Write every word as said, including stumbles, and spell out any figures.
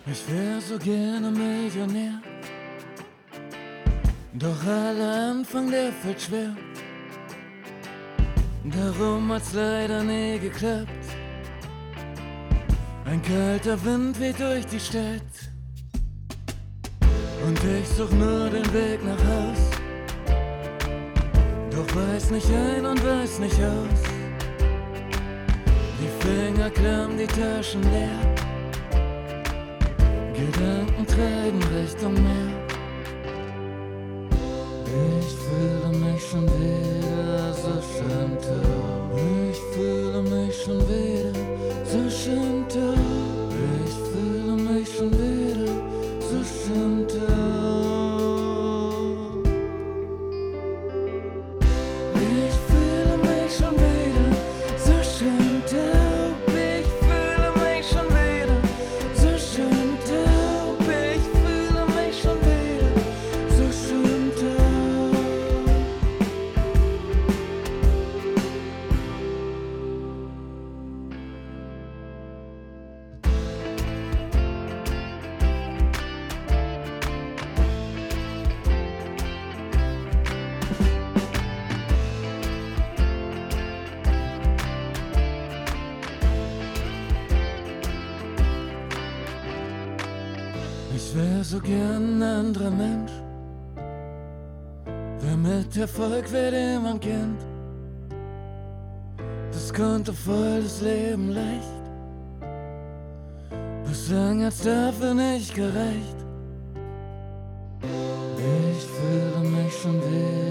Ich wär so gerne Millionär, doch aller Anfang, der fällt schwer. Darum hat's leider nie geklappt. Ein kalter Wind weht durch die Stadt und ich such nur den Weg nach Haus, doch weiß nicht ein und weiß nicht aus. Die Finger klamm, die Taschen leer, Gedanken treiben Richtung Meer. Ich fühle mich schon wieder so schön taub. Ich fühle mich schon wieder so schön taub. Ich fühle mich schon wieder so schön taub. Ich fühle mich schon wieder so schön taub. Ich fühle mich schon wieder so schön taub. Ich fühle mich schon wieder so schön taub. Ich wär so gern ein anderer Mensch, wär mit Erfolg, wer den man kennt. Das konnte voll das Leben leicht, bislang hat's dafür nicht gereicht. Ich fühle mich schon wieder